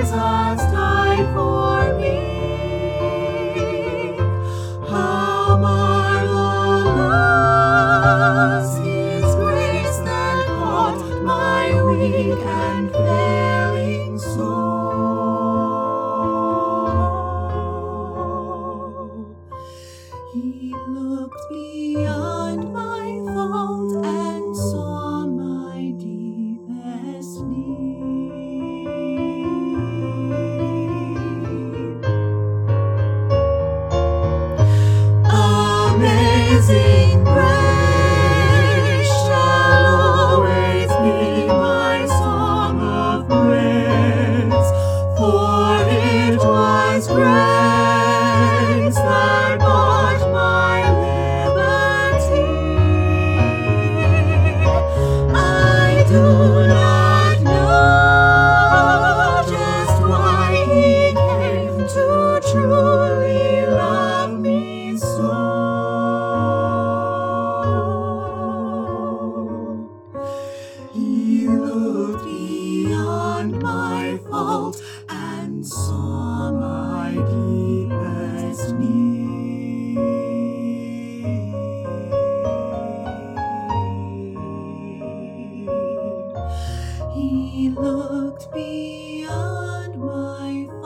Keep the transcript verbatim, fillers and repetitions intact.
Jesus died for me. How marvelous His grace that caught my weak and failing soul. He looked beyond my fault and saw my deepest need. Amazing grace shall always be my song of praise, for it was grace that bought my liberty. I do not know just why He came to truly love me so. He looked beyond my fault and saw my deepest need. He looked beyond my fault